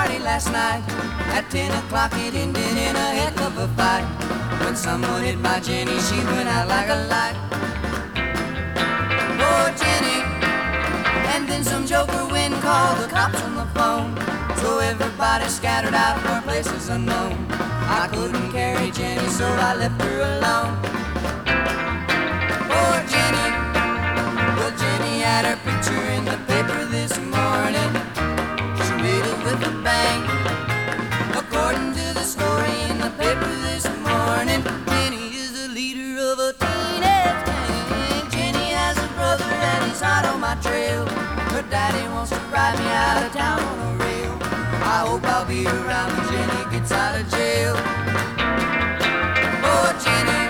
party last night. At 10 o'clock it ended in a heck of a fight. When someone hit my Jenny, she went out like a light. Oh, Jenny. And then some joker wind called the cops on the phone. So everybody scattered out for places unknown. I couldn't carry Jenny, so I left her alone. Poor Jenny. Well, Jenny had her picture in the paper this morning. She made it with a bang. According to the story in the paper this morning, Jenny is the leader of a teenage gang. Jenny has a brother and he's hot on my trail. Her daddy wants to ride me out of town on a rail. I hope I'll be around when Jenny gets out of jail. Oh, Jenny.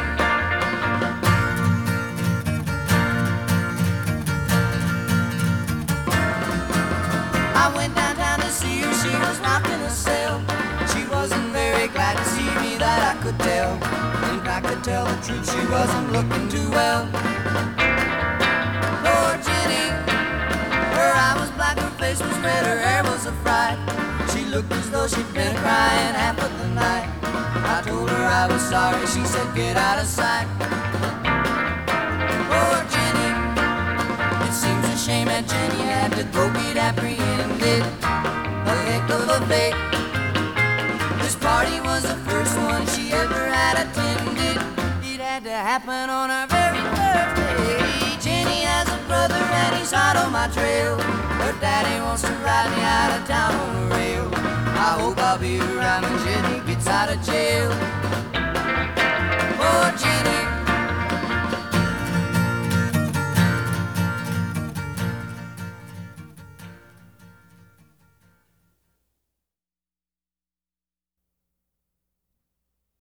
I went downtown to see her, she was rocking a cell. She wasn't very glad to see me, that I could tell. Think I could tell the truth, she wasn't looking too well. Poor Jenny. Her eye was black, her face was red, her hair was a fright. She looked as though she'd been crying half of the night. I told her I was sorry, she said get out of sight. Poor Jenny. It seems a shame that Jenny had to go get apprehended. A heck of a fate. This party was the first one she ever had attended. It had to happen on our very first day. Jenny has a brother and he's hot on my trail. Her daddy wants to ride me out of town on a rail. I hope I'll be around when Jenny gets out of jail. Poor Jenny.